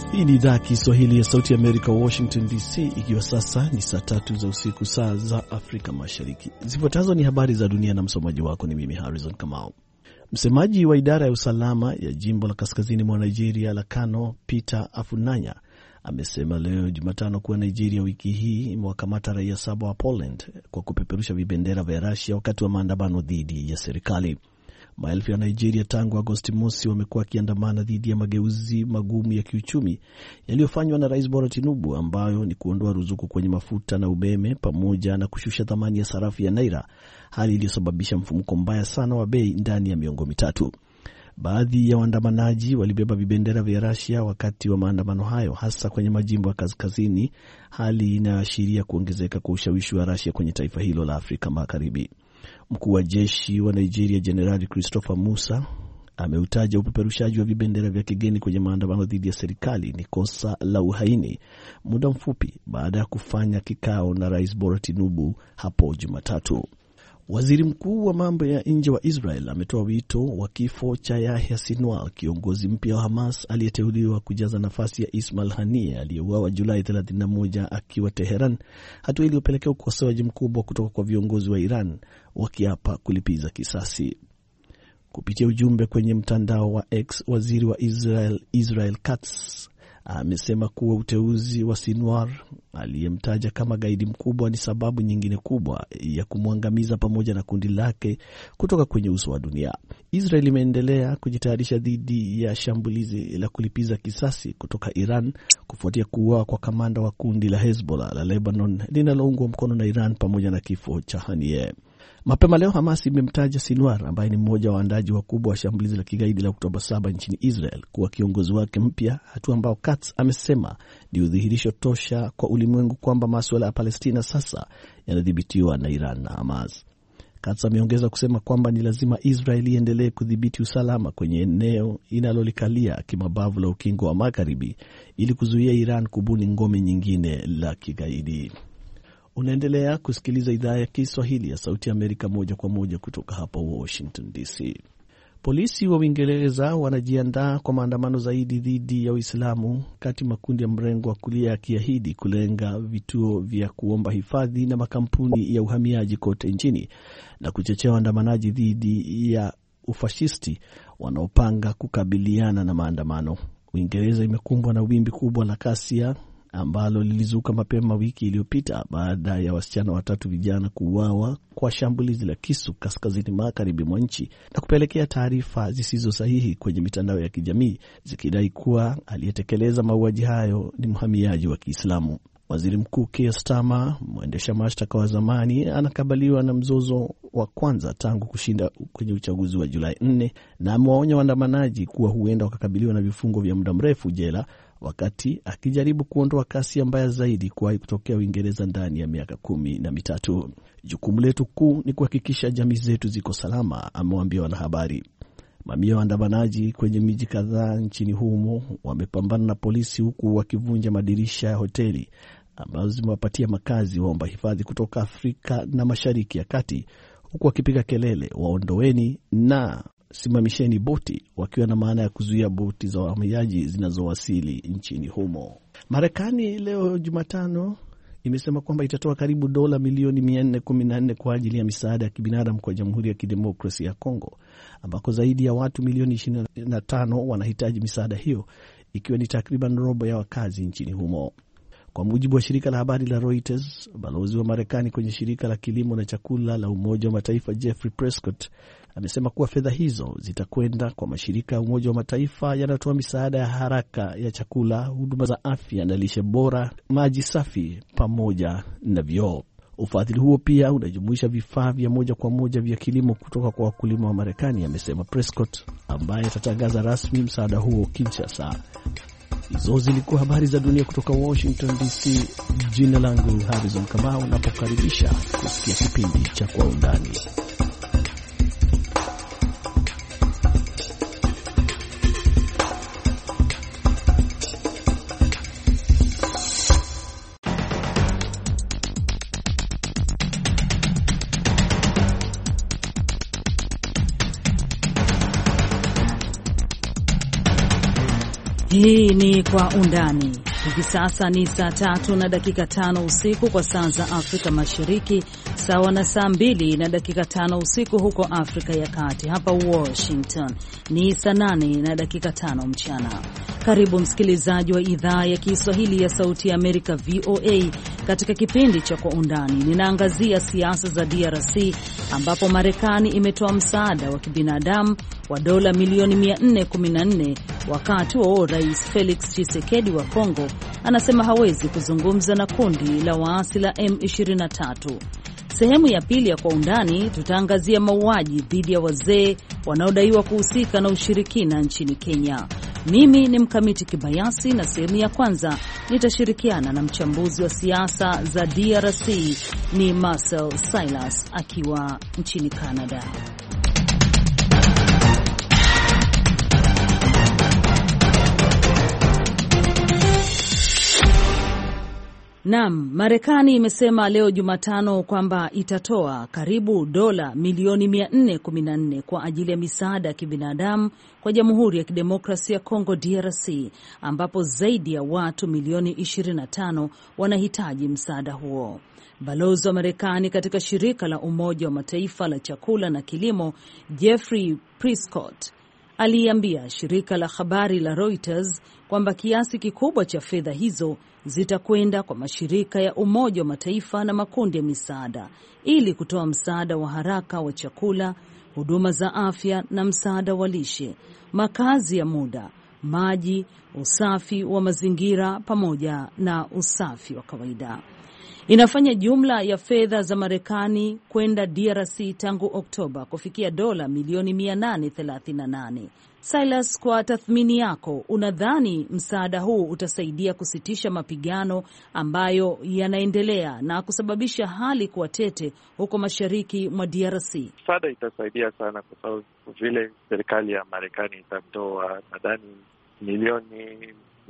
Hii ni idhaa Kiswahili ya Sauti ya Amerika, Washington DC, ikiwa sasa ni saa 3 za usiku, saa za Afrika Mashariki. Zifuatazo ni habari za dunia na msomaji wako ni mimi Harrison Kamau. Msemaji wa idara ya usalama ya jimbo la kaskazini mwa Nigeria la Kano, Peter Afunanya, amesema leo Jumatano kuwa Nigeria wiki hii imewakamata raia 7 wa Poland kwa kupeperusha vibendera vya Russia wakati wa maandamano dhidi ya serikali. Maelfu ya Nigeria tangu Agosti mosi wamekuwa wakiandamana dhidi ya mageuzi magumu ya kiuchumi yaliyofanywa na Rais Bola Tinubu, ambayo ni kuondoa ruzuku kwenye mafuta na umeme pamoja na kushusha thamani ya sarafu ya naira, hali iliyosababisha mfumuko mbaya sana wa bei ndani ya miongo mitatu. Baadhi ya waandamanaji walibeba vibendera vya Russia wakati wa maandamano hayo, hasa kwenye majimbo ya kaskazini, hali inayoashiria kuongezeka kwa ushawishi wa Russia kwenye taifa hilo la Afrika Magharibi. Mkuu wa jeshi wa Nigeria Jenerali Christopher Musa ameutaja upeperushaji wa vibendera vya kigeni kwenye maandamano dhidi ya serikali ni kosa la uhaini, muda mfupi baada ya kufanya kikao na Rais Bola Tinubu hapo Jumatatu. Waziri mkuu wa mambo ya nje wa Israel ametoa wito wa kifo cha Yahya Sinwar, kiongozi mpya wa Hamas aliyeteuliwa kujaza nafasi ya Ismail Haniyeh aliyeuawa Julai 31 akiwa Teheran, hatua iliyopelekea ukosoaji mkubwa kutoka kwa viongozi wa Iran wakiapa kulipiza kisasi. Kupitia ujumbe kwenye mtandao wa X, waziri wa Israel Katz amesema kuwa uteuzi wa Sinwar, aliyemtaja kama gaidi mkubwa, ni sababu nyingine kubwa ya kumwangamiza pamoja na kundi lake kutoka kwenye uso wa dunia. Israel imeendelea kujitayarisha dhidi ya shambulizi la kulipiza kisasi kutoka Iran kufuatia kuuawa kwa kamanda wa kundi la Hezbollah la Lebanon linaloungwa mkono na Iran pamoja na kifo cha Haniyeh. Mapema leo Hamas imemtaja Sinwar, ambaye ni mmoja wa waandaji wakubwa wa shambulizi la kigaidi la Oktoba 7 nchini Israel, kuwa kiongozi wake mpya, hatua ambao Katz amesema ni udhihirisho tosha kwa ulimwengu kwamba masuala ya Palestina sasa yanadhibitiwa na Iran na Hamas. Katz ameongeza kusema kwamba ni lazima Israel iendelee kudhibiti usalama kwenye eneo inalolikalia kimabavu la Ukingo wa Magharibi ili kuzuia Iran kubuni ngome nyingine la kigaidi. Unaendelea kusikiliza idhaa ya Kiswahili ya Sauti ya Amerika moja kwa moja kutoka hapa Washington DC. Polisi wa Uingereza wanajiandaa kwa maandamano zaidi dhidi ya Uislamu, kati makundi ya mrengo wa kulia yakiahidi kulenga vituo vya kuomba hifadhi na makampuni ya uhamiaji kote nchini na kuchochea waandamanaji dhidi ya ufashisti wanaopanga kukabiliana na maandamano. Uingereza imekumbwa na wimbi kubwa la ghasia ambalo lilizuka mapema wiki iliyopita baada ya wasichana 3 vijana kuuawa kwa shambulizi la kisu kaskazini magharibi mwa nchi na kupelekea taarifa zisizo sahihi kwenye mitandao ya kijamii zikidai kuwa aliyetekeleza mauaji hayo ni mhamiaji wa Kiislamu. Waziri Mkuu Keir Starmer, mwendesha mashtaka wa zamani, anakabiliwa na mzozo wa kwanza tangu kushinda kwenye uchaguzi wa Julai 4 na amewaonya waandamanaji kuwa huenda wakakabiliwa na vifungo vya muda mrefu jela wakati akijaribu kuondoa kasi mbaya zaidi kuwahi kutokea Uingereza ndani ya miaka 13. Jukumu letu kuu ni kuhakikisha jamii zetu ziko salama, amewaambia wanahabari. Mamia ya waandamanaji kwenye miji kadhaa nchini humo wamepambana na polisi, huku wakivunja madirisha ya hoteli ambazo zimewapatia makazi waomba hifadhi kutoka Afrika na Mashariki ya Kati, huku wakipiga kelele waondoeni na simamisheni boti, wakiwa na maana ya kuzuia boti za wahamiaji zinazowasili nchini humo. Marekani leo Jumatano imesema kwamba itatoa karibu dola milioni 414 kwa ajili ya misaada ya kibinadamu kwa Jamhuri ya Kidemokrasia ya Kongo, ambako zaidi ya watu milioni 25 wanahitaji misaada hiyo, ikiwa ni takriban robo ya wakazi nchini humo. Kwa mujibu wa shirika la habari la Reuters, balozi wa Marekani kwenye shirika la kilimo na chakula la Umoja wa Mataifa Jeffrey Prescott amesema kuwa fedha hizo zitakwenda kwa mashirika ya Umoja wa Mataifa yanayotoa misaada ya haraka ya chakula, huduma za afya na lishe bora, maji safi pamoja na vyoo. Ufadhili huo pia unajumuisha vifaa vya moja kwa moja vya kilimo kutoka kwa wakulima wa Marekani, amesema Prescott, ambaye atatangaza rasmi msaada huo Kinshasa. Hizo zilikuwa habari za dunia kutoka Washington DC. Jina langu Harrison Kamau, napokaribisha kusikia kipindi cha Kwa Undani. Hii ni Kwa Undani. Hivi sasa ni saa 3:05 usiku kwa saa za Afrika Mashariki, sawa na saa 2:05 usiku huko Afrika ya Kati. Hapa Washington ni saa 8:05 mchana. Karibu msikilizaji wa idhaa ya Kiswahili ya Sauti ya Amerika VOA katika kipindi cha Kwa Undani. Ninaangazia siasa za DRC ambapo Marekani imetoa msaada wa kibinadamu wa dola milioni 414 wakati wa Rais Felix Tshisekedi wa Kongo anasema hawezi kuzungumza na kundi la waasi la M23. Sehemu ya pili ya Kwa Undani tutaangazia mauaji dhidi ya wazee wanaodaiwa kuhusika na ushirikina nchini Kenya. Mimi ni Mkamiti Kibayasi na sehemu ya kwanza nitashirikiana na mchambuzi wa siasa za DRC ni Marcel Silas akiwa nchini Canada. Naam, Marekani imesema leo Jumatano kwamba itatoa karibu dola milioni 414 kwa ajili ya misaada ya kibinadamu kwa Jamhuri ya Kidemokrasia ya Kongo DRC, ambapo zaidi ya watu milioni 25 wanahitaji msaada huo. Balozi wa Marekani katika shirika la Umoja wa Mataifa la chakula na kilimo, Jeffrey Prescott, aliambia shirika la habari la Reuters kwamba kiasi kikubwa cha fedha hizo zitakwenda kwa mashirika ya Umoja wa Mataifa na makundi ya misaada ili kutoa msaada wa haraka wa chakula, huduma za afya na msaada wa lishe, makazi ya muda, maji, usafi wa mazingira pamoja na usafi wa kawaida. Inafanya jumla ya fedha za Marekani kwenda DRC tangu Oktoba kufikia dola milioni 838. Silas, kwa tathmini yako, unadhani msaada huu utasaidia kusitisha mapigano ambayo yanaendelea na kusababisha hali kuwa tete huko mashariki mwa DRC? Msaada itasaidia sana kwa sababu vile serikali ya Marekani itatoa nadhani milioni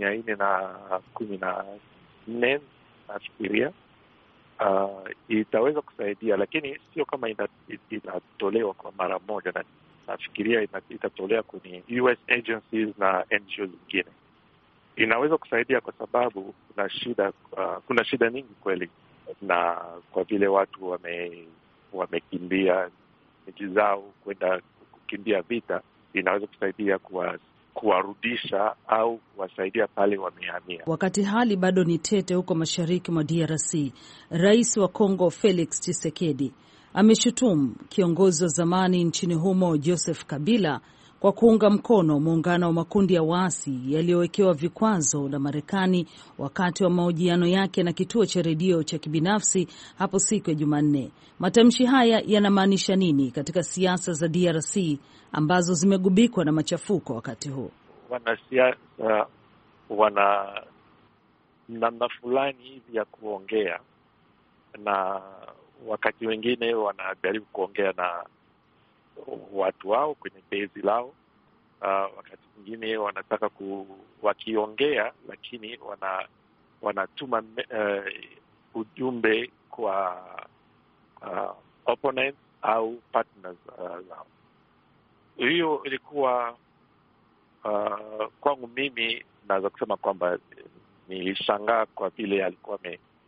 414 nafikiria. Itaweza kusaidia, lakini sio kama inatolewa kwa mara moja, na nafikiria itatolewa kwenye US agencies na NGOs zingine. Inaweza kusaidia kwa sababu kuna shida nyingi kweli, na kwa vile watu wamekimbia miji zao kwenda kukimbia vita, inaweza kusaidia kuwarudisha au kuwasaidia pale wamehamia. Wakati hali bado ni tete huko mashariki mwa DRC, Rais wa Kongo Felix Tshisekedi ameshutumu kiongozi wa zamani nchini humo Joseph Kabila kwa kuunga mkono muungano wa makundi ya waasi yaliyowekewa vikwazo na Marekani wakati wa mahojiano yake na kituo cha redio cha kibinafsi hapo siku ya Jumanne. Matamshi haya yanamaanisha nini katika siasa za DRC ambazo zimegubikwa na machafuko wakati huu? Wanasiasa wana namna fulani hivi ya kuongea, na wakati wengine wanajaribu kuongea na watu wao kwenye bezi lao. Wakati mwingine wanataka wakiongea, lakini wanatuma ujumbe kwa opponents au partners zao. Hiyo ilikuwa kwangu mimi naweza kusema kwamba nilishangaa kwa vile alikuwa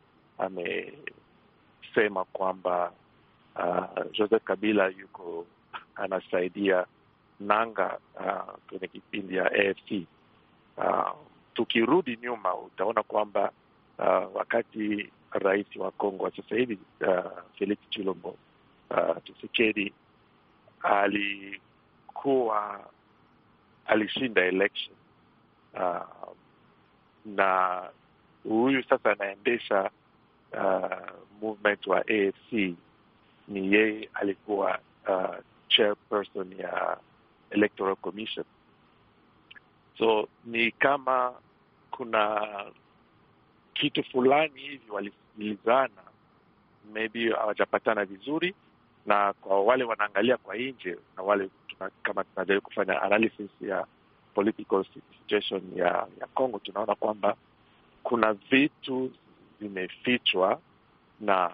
amesema kwamba Joseph Kabila anasaidia nanga kwenye kipindi ya AFC. Tukirudi nyuma utaona kwamba wakati rais wa Kongo sasa hivi Felix Tshisekedi alishinda election, na huyu sasa anaendesha movement wa AFC. Ni yeye alikuwa chairperson ya Electoral Commission. So ni kama kuna kitu fulani hivi walisikilizana, maybe hawajapatana vizuri, na kwa wale wanaangalia kwa nje na wale kama tunajaribu kufanya analysis ya political situation ya Congo, tunaona kwamba kuna vitu vimefichwa na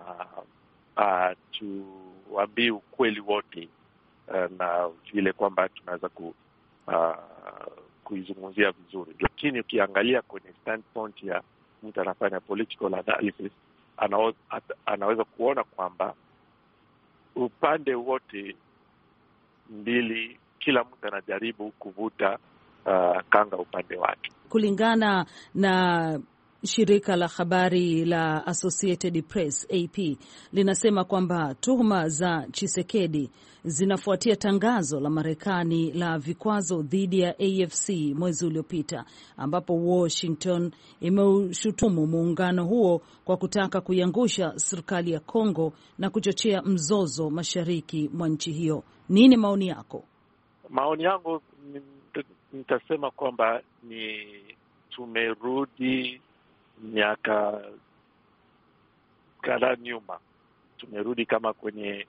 tuambie ukweli wote, na vile kwamba tunaweza kuizungumzia vizuri, lakini ukiangalia kwenye standpoint ya mtu anafanya political analysis, anaweza kuona kwamba upande wote mbili, kila mtu anajaribu kuvuta kanga upande wake. Kulingana na shirika la habari la Associated Press AP linasema kwamba tuhuma za Tshisekedi zinafuatia tangazo la Marekani la vikwazo dhidi ya AFC mwezi uliopita, ambapo Washington imeushutumu muungano huo kwa kutaka kuiangusha serikali ya Kongo na kuchochea mzozo mashariki mwa nchi hiyo. Nini maoni yako? Maoni yangu nitasema kwamba ni tumerudi miaka kadhaa nyuma. Tumerudi kama kwenye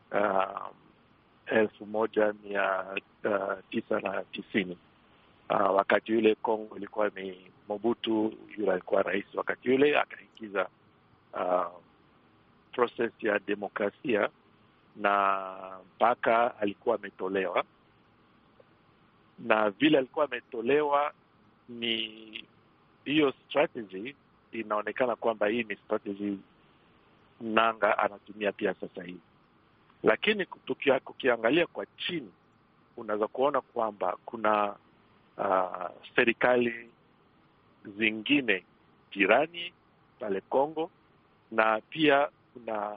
1990. Wakati yule Kongo ilikuwa ni Mobutu, yule alikuwa rais wakati yule, akaingiza process ya demokrasia na mpaka alikuwa ametolewa. Na vile alikuwa ametolewa, ni hiyo strategy inaonekana kwamba hii ni strategy Nanga anatumia pia sasa hivi. Lakini kukiangalia kwa chini, unaweza kuona kwamba kuna serikali zingine jirani pale Kongo, na pia kuna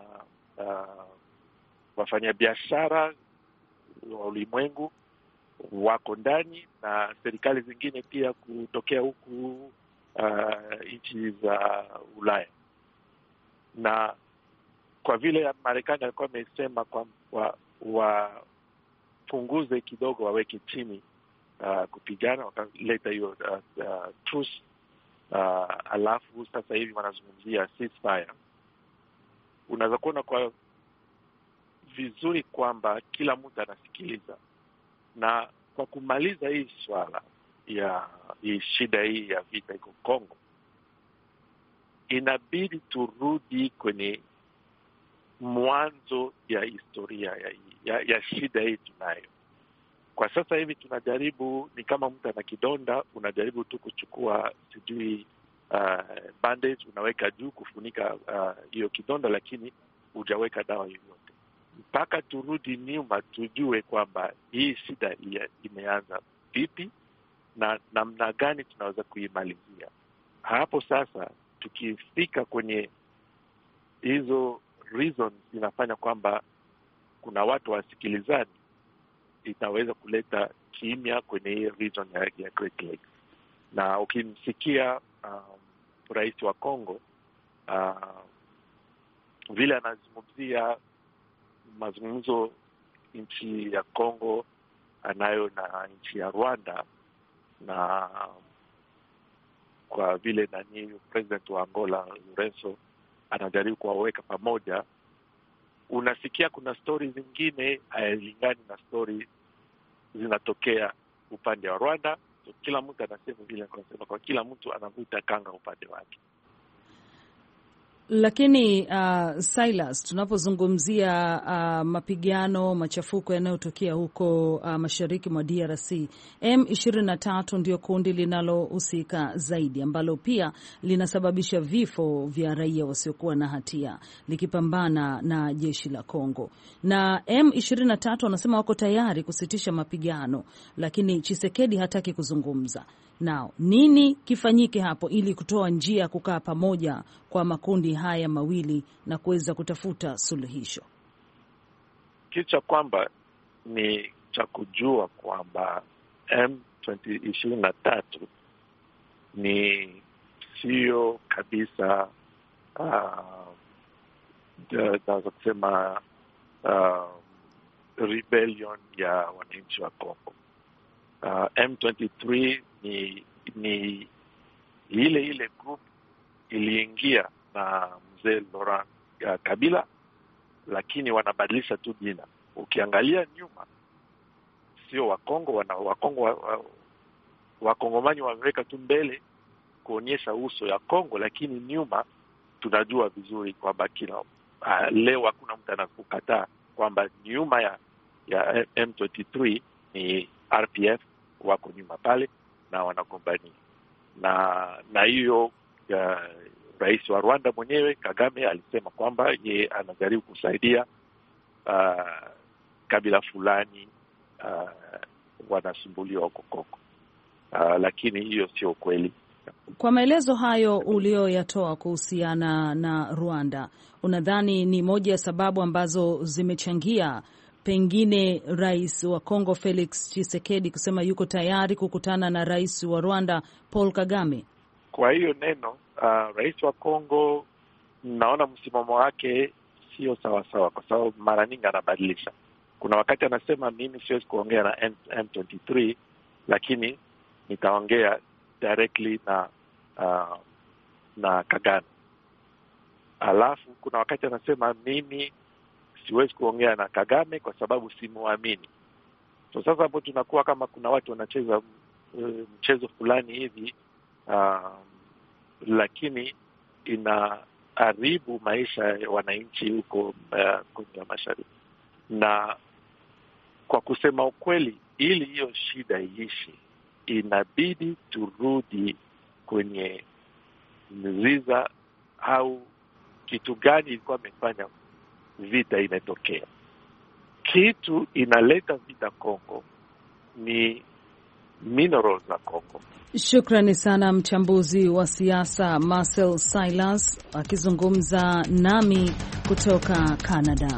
wafanyabiashara wa ulimwengu wako ndani, na serikali zingine pia kutokea huku nchi za Ulaya. Na kwa vile Marekani alikuwa amesema kwamba wapunguze kidogo, waweke chini kupigana, wakaleta hiyo truce, alafu sasa hivi wanazungumzia ceasefire. Unaweza kuona kwa vizuri kwamba kila mtu anasikiliza, na kwa kumaliza hii swala ya hii shida hii ya vita iko Kongo, inabidi turudi kwenye mwanzo ya historia ya shida hii tunayo. Kwa sasa hivi tunajaribu, ni kama mtu ana kidonda, unajaribu tu kuchukua bandage unaweka juu kufunika hiyo kidonda, lakini hujaweka dawa yoyote. Mpaka turudi nyuma tujue kwamba hii shida imeanza vipi na namna gani tunaweza kuimalizia. Hapo sasa tukifika kwenye hizo reasons inafanya kwamba kuna watu wasikilizani, itaweza kuleta kimya kwenye hii region ya Great Lakes. Na ukimsikia rais wa Kongo vile anazungumzia mazungumzo nchi ya Kongo anayo na nchi ya Rwanda, na kwa vile president wa Angola Lourenço anajaribu kuwaweka pamoja, unasikia kuna stori zingine hayalingani na stori zinatokea upande wa Rwanda. So kila mtu anasema vile anasema, kwa kila mtu anavuta kanga upande wake. Lakini Silas, tunapozungumzia mapigano, machafuko yanayotokea huko mashariki mwa DRC, M23 ndio kundi linalohusika zaidi, ambalo pia linasababisha vifo vya raia wasiokuwa na hatia likipambana na jeshi la Kongo. Na M23 wanasema wako tayari kusitisha mapigano, lakini Tshisekedi hataki kuzungumza nao. Nini kifanyike hapo ili kutoa njia ya kukaa pamoja kwa makundi haya mawili na kuweza kutafuta suluhisho? Kitu cha kwamba ni cha kujua kwamba M23 ni sio kabisa naweza kusema rebellion ya wananchi wa Kongo. M23 ni ile group iliingia na mzee Laurent Kabila, lakini wanabadilisha tu jina. Ukiangalia nyuma, sio Wakongo, Wakongomani wameweka tu mbele kuonyesha uso ya Kongo, lakini nyuma tunajua vizuri kwamba leo hakuna mtu anakukataa kwamba nyuma ya M23 ni RPF wako nyuma pale, na wanagombania. Na hiyo rais wa Rwanda mwenyewe Kagame alisema kwamba ye anajaribu kusaidia kabila fulani wanasumbuliwa huko Kongo, lakini hiyo sio kweli. Kwa maelezo hayo ulioyatoa kuhusiana na Rwanda, unadhani ni moja ya sababu ambazo zimechangia pengine rais wa Kongo Felix Tshisekedi kusema yuko tayari kukutana na rais wa Rwanda Paul Kagame? Kwa hiyo neno rais wa Kongo, naona msimamo wake sio sawa, kwa sababu mara nyingi anabadilisha. Kuna wakati anasema mimi siwezi kuongea na M23, lakini nitaongea directly na Kagame. Alafu kuna wakati anasema mimi siwezi kuongea na Kagame kwa sababu simuamini. So sasa hapo tunakuwa kama kuna watu wanacheza mchezo fulani hivi, lakini inaharibu maisha ya wananchi huko Kongo Mashariki. Na kwa kusema ukweli, ili hiyo shida iishi, inabidi turudi kwenye mziza au kitu gani ilikuwa imefanya vita imetokea. Kitu inaleta vita Kongo ni minerals za Kongo. Shukrani sana mchambuzi wa siasa Marcel Silas akizungumza nami kutoka Canada.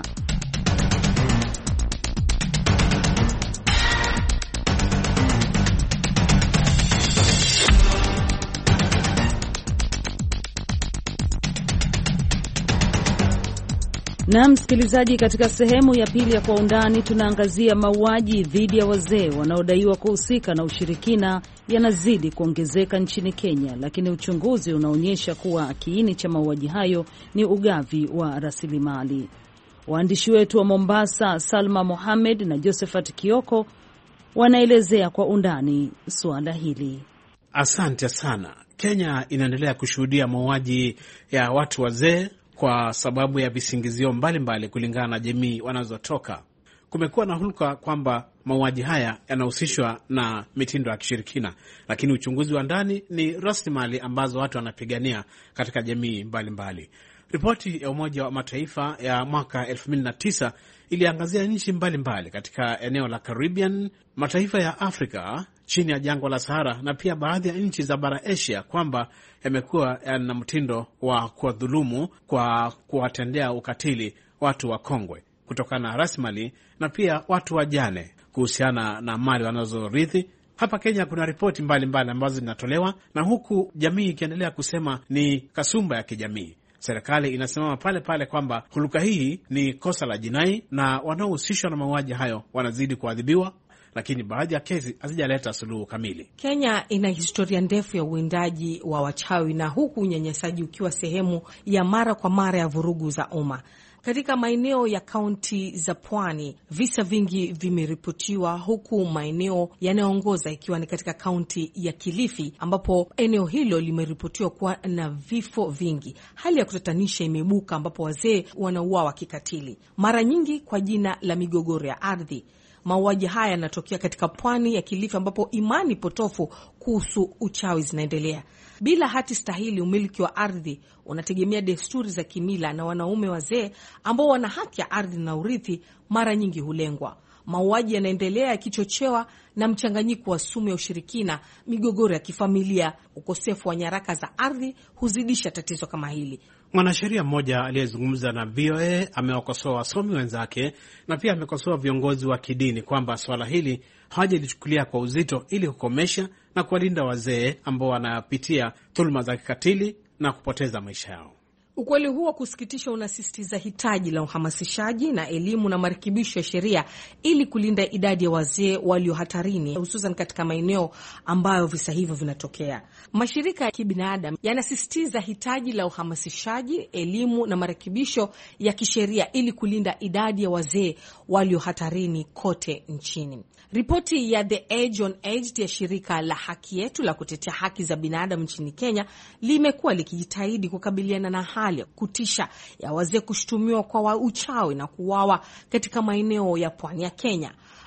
Na msikilizaji, katika sehemu ya pili ya Kwa Undani tunaangazia mauaji dhidi ya wazee wanaodaiwa kuhusika na ushirikina yanazidi kuongezeka nchini Kenya, lakini uchunguzi unaonyesha kuwa kiini cha mauaji hayo ni ugavi wa rasilimali. Waandishi wetu wa Mombasa Salma Mohamed na Josephat Kioko wanaelezea kwa undani suala hili. Asante sana. Kenya inaendelea kushuhudia mauaji ya watu wazee kwa sababu ya visingizio mbalimbali kulingana na jamii wanazotoka. Kumekuwa na hulka kwamba mauaji haya yanahusishwa na mitindo ya kishirikina, lakini uchunguzi wa ndani ni rasilimali ambazo watu wanapigania katika jamii mbalimbali. Ripoti ya Umoja wa Mataifa ya mwaka 2009 iliangazia nchi mbalimbali katika eneo la Caribbean, mataifa ya Afrika chini ya jangwa la Sahara na pia baadhi ya nchi za bara Asia kwamba yamekuwa yana mtindo wa kuwadhulumu kwa kuwatendea ukatili watu wakongwe kutokana na rasilimali na pia watu wajane kuhusiana na mali wanazorithi. Hapa Kenya kuna ripoti mbalimbali ambazo zinatolewa, na huku jamii ikiendelea kusema ni kasumba ya kijamii. Serikali inasimama pale pale kwamba huluka hii ni kosa la jinai na wanaohusishwa na mauaji hayo wanazidi kuadhibiwa, lakini baadhi ya kesi hazijaleta suluhu kamili. Kenya ina historia ndefu ya uwindaji wa wachawi, na huku unyanyasaji ukiwa sehemu ya mara kwa mara ya vurugu za umma. Katika maeneo ya kaunti za pwani, visa vingi vimeripotiwa, huku maeneo yanayoongoza ikiwa ni katika kaunti ya Kilifi, ambapo eneo hilo limeripotiwa kuwa na vifo vingi. Hali ya kutatanisha imeibuka, ambapo wazee wanauawa kikatili, mara nyingi kwa jina la migogoro ya ardhi. Mauaji haya yanatokea katika pwani ya Kilifi, ambapo imani potofu kuhusu uchawi zinaendelea. Bila hati stahili, umiliki wa ardhi unategemea desturi za kimila, na wanaume wazee ambao wana haki ya ardhi na urithi mara nyingi hulengwa. Mauaji yanaendelea yakichochewa na mchanganyiko wa sumu ya ushirikina, migogoro ya kifamilia. Ukosefu wa nyaraka za ardhi huzidisha tatizo kama hili. Mwanasheria mmoja aliyezungumza na VOA amewakosoa wasomi wenzake na pia amekosoa viongozi wa kidini kwamba swala hili hawajalichukulia kwa uzito ili kukomesha na kuwalinda wazee ambao wanapitia dhuluma za kikatili na kupoteza maisha yao. Ukweli huo wa kusikitisha unasisitiza hitaji la uhamasishaji na elimu na marekebisho ya sheria ili kulinda idadi ya wazee walio hatarini, hususan katika maeneo ambayo visa hivyo vinatokea. Mashirika ya kibinadamu yanasisitiza hitaji la uhamasishaji, elimu na marekebisho ya kisheria ili kulinda idadi ya wazee walio hatarini kote nchini. Ripoti ya The Age on Age ya shirika la Haki Yetu la kutetea haki za binadamu nchini Kenya limekuwa likijitahidi kukabiliana na hali ya kutisha ya wazee kushutumiwa kwa uchawi na kuuawa katika maeneo ya pwani ya Kenya.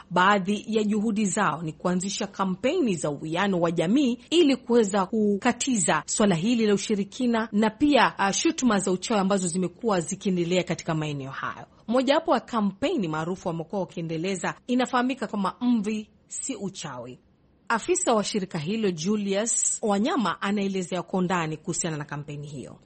baadhi ya juhudi zao ni kuanzisha kampeni za uwiano wa jamii ili kuweza kukatiza swala hili la ushirikina na pia shutuma za uchawi ambazo zimekuwa zikiendelea katika maeneo hayo. Mojawapo wa kampeni maarufu wamekuwa wakiendeleza inafahamika kama Mvi si Uchawi. Afisa wa shirika hilo Julius Wanyama anaelezea kwa undani kuhusiana na kampeni hiyo.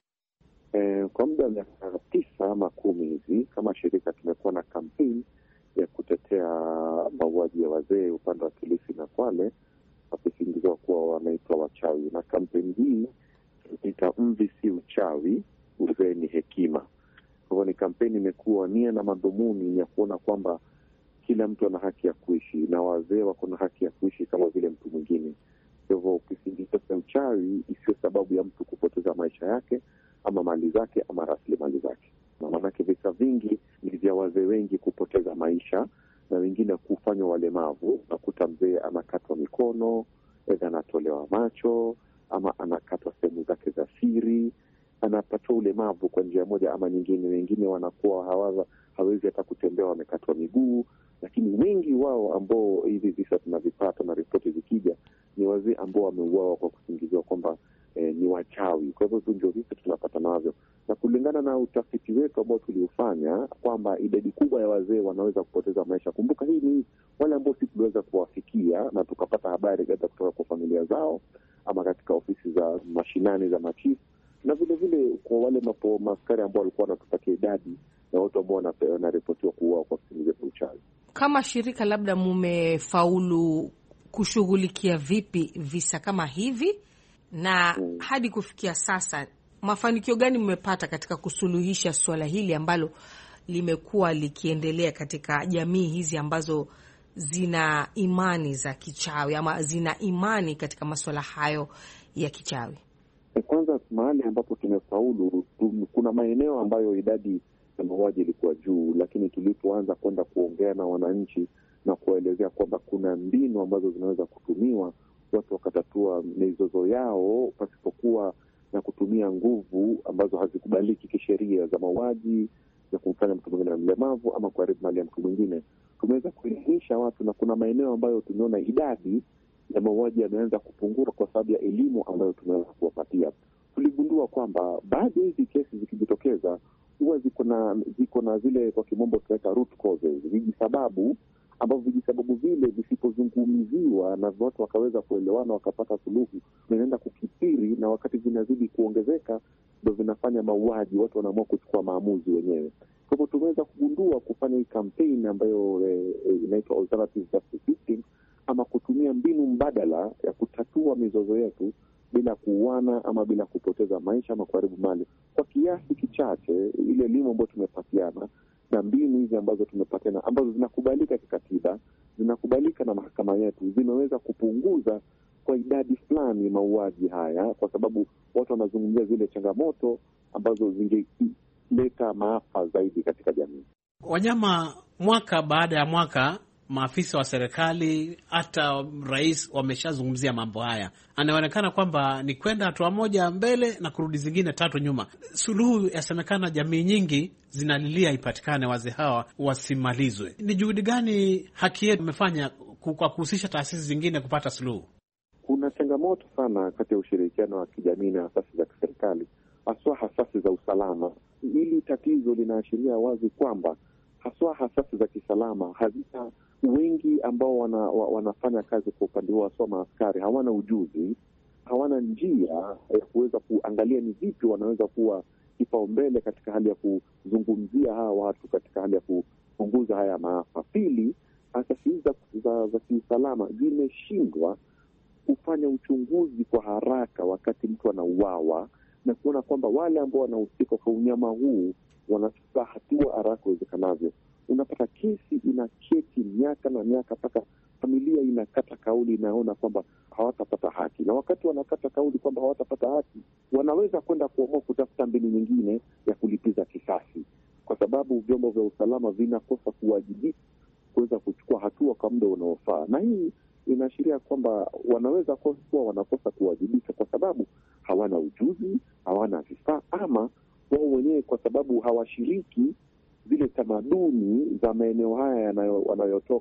Kwa muda wa miaka 9 ama 10 hivi, kama shirika tumekuwa na kampeni ya kutetea mauaji ya wazee upande wa Kilifi na Kwale, wakisingizwa kuwa wanaitwa wachawi. Na kampeni hii inaitwa Mvi si Uchawi, uzee ni hekima. Kwa hivyo ni kampeni imekuwa nia na madhumuni ya kuona kwamba kila mtu ana haki ya kuishi na wazee wako na haki ya kuishi kama vile mtu mwingine. Kwa hivyo ukisingizwa uchawi isiyo sababu ya mtu kupoteza maisha yake ama mali zake ama rasilimali zake. Na maanake visa vingi ni vya wazee wengi kupoteza maisha na wengine kufanywa walemavu. Nakuta mzee anakatwa mikono, aidha anatolewa macho ama anakatwa sehemu zake za siri, anapata ulemavu kwa njia moja ama nyingine. Wengine wanakuwa hawezi hata kutembea, wamekatwa miguu. Lakini wengi wao ambao hivi visa tunavipata na ripoti zikija ni wazee ambao wameuawa kwa kusingiziwa kwamba ni wachawi. Kwa hivyo ndio visa tunapata navyo, na kulingana na utafiti wetu ambao tuliufanya kwamba idadi kubwa ya wazee wanaweza kupoteza maisha. Kumbuka hii ni wale ambao sisi tuliweza kuwafikia na tukapata habari kutoka kwa familia zao ama katika ofisi za mashinani za machifu, na vile vile kwa wale maaskari ambao walikuwa wanatupatia idadi na watu ambao wanaripotiwa kuuawa kwa kusingiziwa uchawi. Kama shirika, labda mumefaulu kushughulikia vipi visa kama hivi, na hadi kufikia sasa mafanikio gani mmepata katika kusuluhisha swala hili ambalo limekuwa likiendelea katika jamii hizi ambazo zina imani za kichawi ama zina imani katika masuala hayo ya kichawi? Kwanza, mahali ambapo tumefaulu, kuna maeneo ambayo idadi ya mauaji ilikuwa juu, lakini tulipoanza kwenda kuongea na wananchi na kuwaelezea kwamba kuna mbinu ambazo zinaweza kutumiwa, watu wakatatua mizozo yao pasipokuwa na kutumia nguvu ambazo hazikubaliki kisheria za mauaji ya kumfanya mtu mwingine mlemavu ama kuharibu mali ya mtu mwingine. Tumeweza kuelimisha watu, na kuna maeneo ambayo tumeona idadi ya mauaji yameanza kupungua kwa sababu ya elimu ambayo tumeweza kuwapatia. Tuligundua kwamba baadhi ya hizi kesi zikijitokeza huwa ziko na zile kwa kimombo tunaita root causes, vijisababu ambavyo vijisababu vile visipozungumziwa na watu wakaweza kuelewana wakapata suluhu, vinaenda kukithiri, na wakati vinazidi kuongezeka ndio vinafanya mauaji, watu wanaamua kuchukua maamuzi wenyewe. Kwa hivyo tumeweza kugundua kufanya hii campaign ambayo inaitwa Alternative Justice System, ama kutumia mbinu mbadala ya kutatua mizozo yetu bila kuuana ama bila kupoteza maisha ama kuharibu mali. Kwa kiasi kichache ile elimu ambayo tumepatiana na mbinu hizi ambazo tumepatiana ambazo zinakubalika kikatiba, zinakubalika na mahakama yetu, zimeweza kupunguza kwa idadi fulani mauaji haya, kwa sababu watu wanazungumzia zile changamoto ambazo zingeleta maafa zaidi katika jamii. Wanyama, mwaka baada ya mwaka maafisa wa serikali hata rais wameshazungumzia mambo haya. Anaonekana kwamba ni kwenda hatua moja mbele na kurudi zingine 3 nyuma. Suluhu yasemekana jamii nyingi zinalilia ipatikane, wazee hawa wasimalizwe. Ni juhudi gani haki yetu imefanya kwa kuhusisha taasisi zingine kupata suluhu? Kuna changamoto sana kati ya ushirikiano wa kijamii na asasi za kiserikali, haswa asasi za usalama. Hili tatizo linaashiria wazi kwamba haswa asasi za kisalama hazina wengi ambao wanafanya kazi kwa upande wa wasoma askari, hawana ujuzi, hawana njia ya kuweza kuangalia ni vipi wanaweza kuwa kipaumbele katika hali ya kuzungumzia hawa watu katika hali ya kupunguza haya maafa. Pili, asasi za kiusalama zimeshindwa kufanya uchunguzi kwa haraka wakati mtu anauawa na kuona kwamba wale ambao wanahusika kwa unyama huu wanachukua hatua haraka iwezekanavyo. Unapata kesi inaketi miaka na miaka mpaka familia inakata kauli, inaona kwamba hawatapata haki. Na wakati wanakata kauli kwamba hawatapata haki, wanaweza kwenda kuamua kutafuta mbinu nyingine ya kulipiza kisasi, kwa sababu vyombo vya usalama vinakosa kuwajibika kuweza kuchukua hatua kwa muda unaofaa. Na hii inaashiria kwamba wanaweza kuwa wanakosa kuwajibika kwa sababu hawana ujuzi, hawana vifaa, ama wao wenyewe kwa sababu hawashiriki zile tamaduni za maeneo haya wanayotoka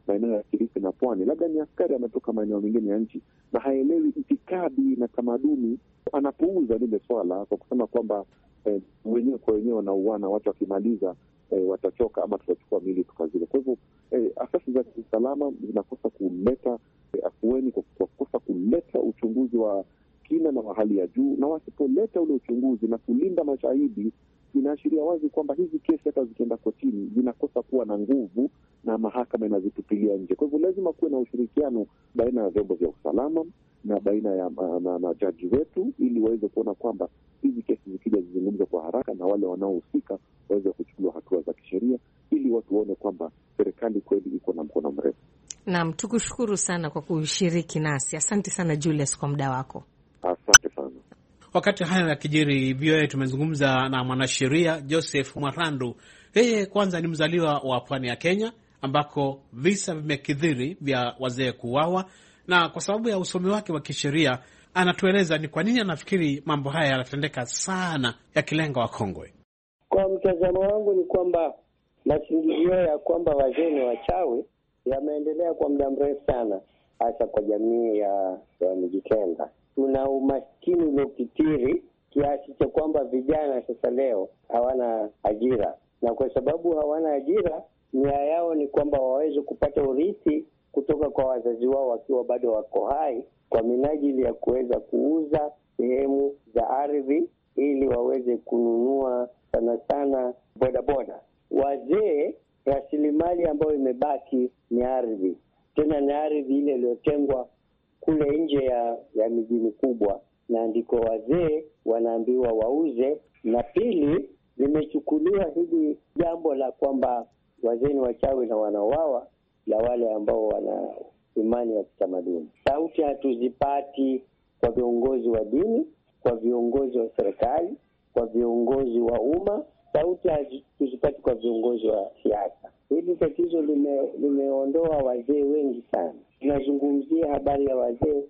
maeneo ya Kilifi na Pwani, labda ni askari ametoka maeneo mengine ya nchi na haelewi itikadi na tamaduni, anapuuza lile swala kwa kusema kwamba wenyewe kwa wenyewe wanauana, watu wakimaliza watachoka ama tutachukua mili tukazile. Kwa hivyo asasi za kiusalama zinakosa kuleta afueni kwa kukosa kuleta uchunguzi wa kina na wa hali ya juu, na wasipoleta ule uchunguzi na kulinda mashahidi, inaashiria wazi kwamba hizi kesi hata zikienda kotini zinakosa kuwa na nguvu na mahakama inazitupilia nje. Kwa hivyo lazima kuwe na ushirikiano baina ya vyombo vya usalama na baina ya na jaji wetu, ili waweze kuona kwamba hizi kesi zikija zizungumzwe kwa haraka na wale wanaohusika waweze kuchukua hatua za kisheria, ili watu waone kwamba serikali kweli iko na mkono mrefu. Naam, tukushukuru sana kwa kushiriki nasi. Asante sana Julius kwa muda wako. Asante sana. Wakati haya yakijiri, VOA tumezungumza na mwanasheria Joseph Mwarandu. Yeye kwanza ni mzaliwa wa pwani ya Kenya ambako visa vimekithiri vya wazee kuuawa, na kwa sababu ya usomi wake wa kisheria anatueleza ni kwa nini anafikiri mambo haya yanatendeka sana yakilenga wakongwe. Kwa mtazamo wangu ni kwamba masingizio ya kwamba wazee ni wachawi yameendelea kwa muda mrefu sana, hasa kwa jamii ya Mijikenda. Tuna umaskini uliokithiri kiasi cha kwamba vijana sasa leo hawana ajira, na kwa sababu hawana ajira, nia yao ni kwamba waweze kupata urithi kutoka kwa wazazi wao wakiwa bado wako hai, kwa minajili ya kuweza kuuza sehemu za ardhi ili waweze kununua sana sana bodaboda. Wazee, rasilimali ambayo imebaki ni ardhi, tena ni ardhi ile iliyotengwa kule nje ya miji mikubwa, na ndiko wazee wanaambiwa wauze. Na pili, limechukuliwa hili jambo la kwamba wazee ni wachawi na wanauawa la wale ambao wana imani ya kitamaduni. Sauti hatuzipati kwa viongozi wa dini, kwa viongozi wa serikali, kwa viongozi wa umma. Sauti hatuzipati kwa viongozi wa siasa. Hili tatizo limeondoa wazee wengi sana. Tunazungumzia habari ya wazee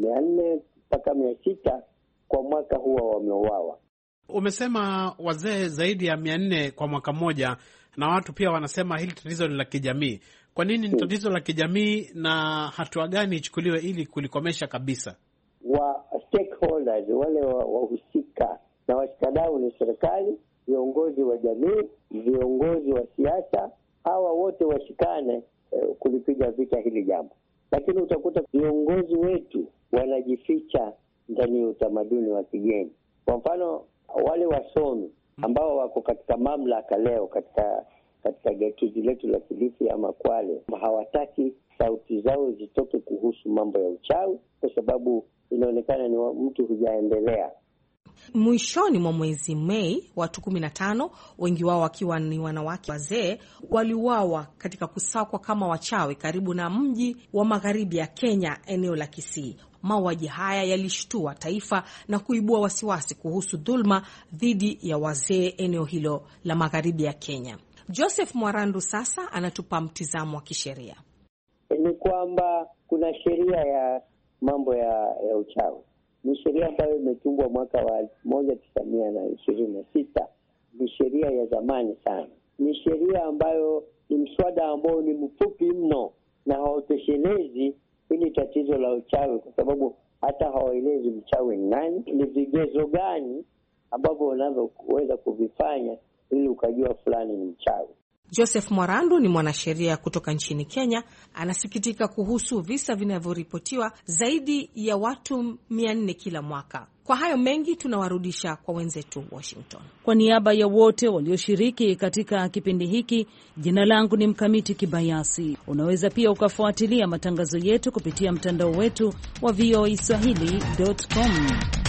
400 mpaka 600 kwa mwaka huwa wameuawa. Umesema wazee zaidi ya 400 kwa mwaka mmoja, na watu pia wanasema hili tatizo ni la kijamii. Kwa nini ni tatizo la kijamii, na hatua gani ichukuliwe ili kulikomesha kabisa? Wa stakeholders, wale wahusika na washikadau ni serikali, viongozi wa jamii, viongozi wa siasa, hawa wote washikane kulipiga vita hili jambo. Lakini utakuta viongozi wetu wanajificha ndani ya utamaduni wa kigeni. Kwa mfano, wale wasomi ambao wako katika mamlaka leo katika gatuzi letu la Kilifi ama Kwale, hawataki sauti zao zitoke kuhusu mambo ya uchawi, kwa sababu inaonekana ni mtu hujaendelea. Mwishoni mwa mwezi Mei, watu 15, wengi wao wakiwa ni wanawake wazee, waliuawa katika kusakwa kama wachawi karibu na mji wa magharibi ya Kenya, eneo la Kisii. Mauaji haya yalishtua taifa na kuibua wasiwasi kuhusu dhulma dhidi ya wazee eneo hilo la magharibi ya Kenya. Joseph Mwarandu sasa anatupa mtizamo wa kisheria. Ni kwamba kuna sheria ya mambo ya uchawi. Ni sheria ambayo imetungwa mwaka wa 1926. Ni sheria ya zamani sana. Ni sheria ambayo ni mswada ambao ni mfupi mno na hautoshelezi hili tatizo la uchawi, kwa sababu hata hawaelezi mchawi ni nani, ni vigezo gani ambavyo unavyoweza kuvifanya ili ukajua fulani ni mchawi. Joseph Mwarandu ni mwanasheria kutoka nchini Kenya. Anasikitika kuhusu visa vinavyoripotiwa zaidi ya watu 400 kila mwaka. Kwa hayo mengi tunawarudisha kwa wenzetu Washington. Kwa niaba ya wote walioshiriki katika kipindi hiki, jina langu ni Mkamiti Kibayasi. Unaweza pia ukafuatilia matangazo yetu kupitia mtandao wetu wa voaswahili.com.